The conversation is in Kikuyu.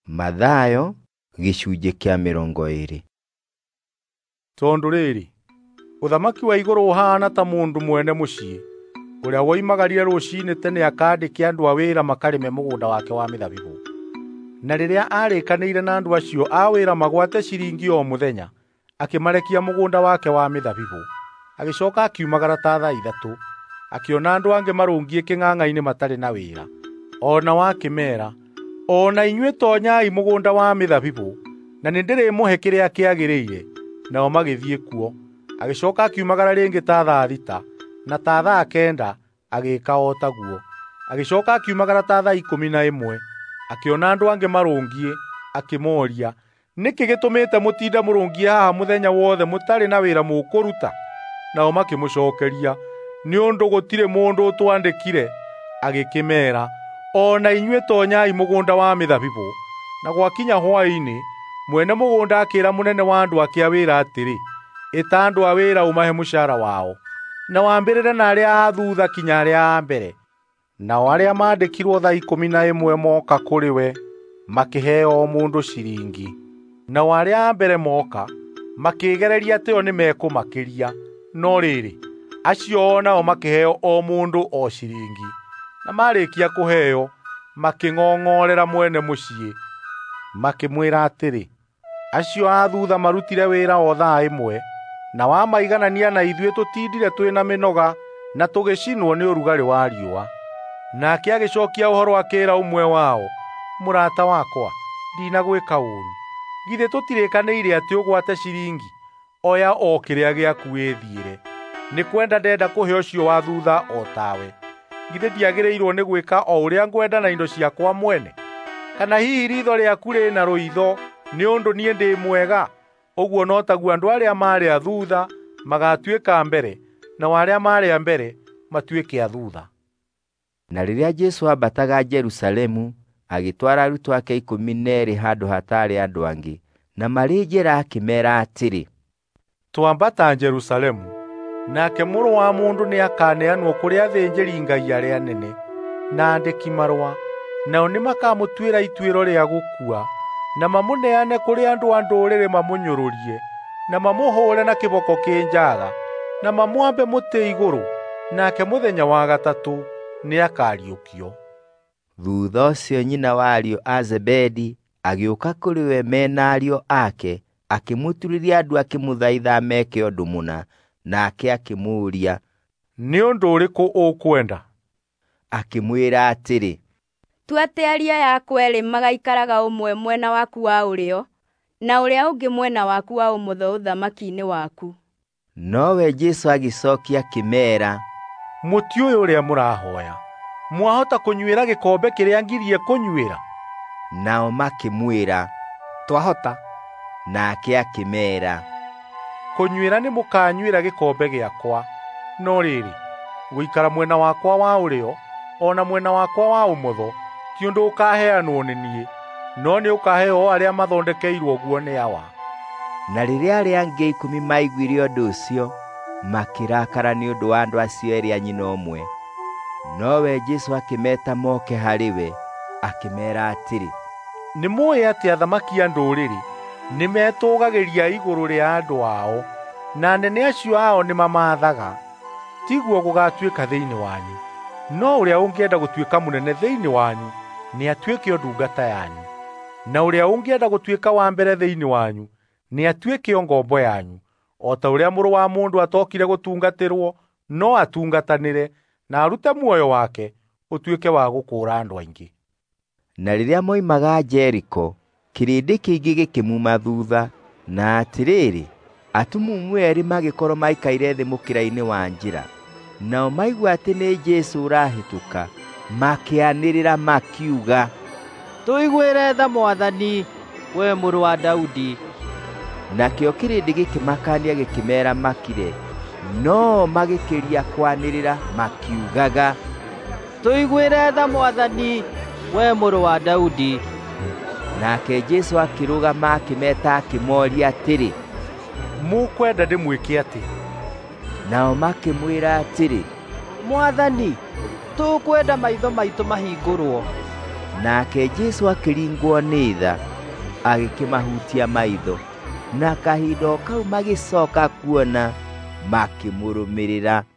Mathayo gĩcunjĩ kĩa 20. Tondu rĩrĩ, ũthamaki wa igũrũ ũhaana ta mũndũ mwene mũciĩ, ũrĩa woimagarire rũciinĩ tene akandĩke andũ a wĩra makarĩme mũgũnda wake wa mĩthabibũ. Na rĩrĩa arĩkanĩire na andũ acio a wĩra magwate ciringi o mũthenya, akĩmarekia mũgũnda wake wa mĩthabibũ. Agĩcoka akiumagara ta thaa 3, akĩona andũ angĩ marũngiĩ kĩng'ang'a-inĩ matarĩ na wĩra. Nao akĩmeera, ona inyuĩ tonyai mũgũnda wa mĩthabibũ, na nĩndĩrĩmũhe kĩrĩa kĩagĩrĩire. Nao magĩthiĩ kuo. Agĩcoka akiumagara rĩngĩ ta thaa 6, na ta thaa 9 agĩĩka o taguo. Agĩcoka akiumagara ta thaa 11, akĩona andũ angĩ marũngiĩ, akĩmooria, nĩkĩ gĩtũmĩte mũtinde mũrũngiĩ haha mũthenya wothe mũtarĩ na wĩra mũkũruta? Nao makĩmũcookeria, nĩ ũndũ gũtirĩ mũndũ ũtwandĩkire. Agĩkĩmeera, ona inyuĩ tonyai mũgũnda wa mĩthabibũ. Na gwakinya hwaĩ-inĩ, mwene mũgũnda akĩĩra mũnene wa andũ ake a wĩra atĩrĩ, ĩta andũ a wĩra ũmahe mũcara wao, na wambĩrĩre na arĩa a thuutha kinya arĩa a mbere. Nao arĩa maandĩkirwo thaa 11 moka kũrĩ we, makĩheo o mũndũ ciringi. Nao arĩa a mbere moka, makĩgereria atĩ o nĩmekũmakĩria, no rĩrĩ, acio o nao makĩheo o mũndũ o ciringi. Na marĩkia kũheo, makĩng'ong'orera mwene mũciĩ, makĩmwĩra atĩrĩ, acio a thuutha marutire wĩra o thaa 1, na wamaiganania na ithuĩ tũtindire twĩna mĩnoga na tũgĩcinwo nĩ ũrugarĩ wa riũa. Nake agĩcookia ũhoro akĩĩra ũmwe wao, mũrata wakwa, ndinagwĩka ũũru. Githĩ tũtirĩkanĩire atĩ ũgwate ciringi? Oya o kĩrĩa gĩaku wĩthiĩre. Nĩ kwenda ndenda kũhe ũcio wa thuutha o tawe. Githĩ ndiagĩrĩirwo nĩ gwĩka o ũrĩa ngwenda na indo ciakwa mwene? Kana hihi ritho rĩaku rĩna rũitho nĩ ũndũ niĩ ndĩ mwega? Ũguo no taguo andũ arĩa marĩ a thuutha magatuĩka mbere, na arĩa marĩ a mbere matuĩke a thuutha. Na rĩrĩa Jesũ ambataga Jerusalemu, agĩtwara arutwo ake 12 handũ hatarĩ andũ angĩ, na marĩ njĩra akĩmeera atĩrĩ, twambata Jerusalemu, nake Mũrũ wa Mũndũ nĩakaneanwo kũrĩ athĩnjĩri-Ngai arĩa anene na andĩki marũa, nao nĩmakamũtuĩra ituĩro rĩa gũkua, na mamũneane kũrĩ andũ a ndũrĩrĩ mamũnyũrũrie, na mamũhũũre na kĩboko kĩnjaga, na mamwambe mũtĩ igũrũ, nake mũthenya wa gatatũ nĩakariũkio. Thutha ũcio nyina wa ariũ a Zebedi agĩũka kũrĩ we mena ariũ ake, akĩmũturĩria andũ akĩmũthaitha meke ũndũ mũna, nake akĩmũũria, nĩ ũndũ ũrĩkũ ũkwenda? Akĩmwĩra atĩrĩ, tua atĩ ariũ yaku erĩ magaikaraga ũmwe mwena waku wa ũrĩo, na ũrĩa ũngĩ mwena waku wa ũmotho ũthamaki-inĩ waku. Nowe Jesũ agĩcookia akĩmeera, mũtiũĩ ũrĩa mũrahoya. Mwahota kũnyuĩra gĩkombe kĩrĩa ngirie kũnyuĩra? Nao makĩmwĩra, twahota. Nake akĩmeera, kũnyuĩra nĩ mũkanyuĩra gĩkombe gĩakwa, no rĩrĩ, gũikara mwena wakwa wa ũrĩo, ona mwena wakwa wa ũmotho, ti ũndũ ũkaheanwo nĩ niĩ, no nĩ ũkaheo arĩa mathondekeirwo guo nĩ Awa. Na rĩrĩa arĩa angĩ 10 maiguire ũndũ ũcio, makĩrakara nĩ ũndũ wa andũ acio erĩ a nyina ũmwe. Nowe Jesũ akĩmeta moke harĩ we, akĩmeera atĩrĩ, nĩmũũĩ atĩ athamaki a ndũrĩrĩ nĩmetũũgagĩria igũrũ rĩa andũ ao, na anene acio ao nĩmamathaga. Tiguo gũgatuĩka thĩinĩ wanyu. No ũrĩa ũngĩenda gũtuĩka mũnene thĩinĩ wanyu, nĩ atuĩke o ndungata yanyu. Na ũrĩa ũngĩenda gũtuĩka wa mbere thĩinĩ wanyu, nĩ atuĩke o ngombo yanyu. O ta ũrĩa Mũrũ wa Mũndũ atokire gũtungatĩrwo, no atungatanĩre, na arute muoyo wake ũtuĩke wa gũkũũra andũ aingĩ. Na rĩrĩa moimaga Jeriko, kĩrĩndĩ kĩingĩ gĩkĩmuma thuutha, na atĩrĩrĩ, atumumu erĩ magĩkorwo maikaire thĩ mũkĩra-inĩ wa njĩra. Nao maigua atĩ nĩ Jesũ ũrahĩtũka, makĩanĩrĩra makiuga, tũiguĩre tha Mwathani, we Mũrũ wa Daudi. Nakĩo kĩrĩndĩ gĩkĩmakania gĩkĩmeera makire, no magĩkĩria kwanĩrĩra makiugaga, tũiguĩre tha Mwathani, we Mũrũ wa Daudi. Nake Jesũ akĩrũgama akĩmeta akĩmooria atĩrĩ, mũkwenda ndĩmwĩke atĩ? Nao makĩmwĩra atĩrĩ, Mwathani, tũkwenda maitho maitũ mahingũrwo. Nake Jesũ akĩringwo nĩ tha, agĩkĩmahutia maitho, na kahinda o kau magĩcoka kuona, makĩmũrũmĩrĩra.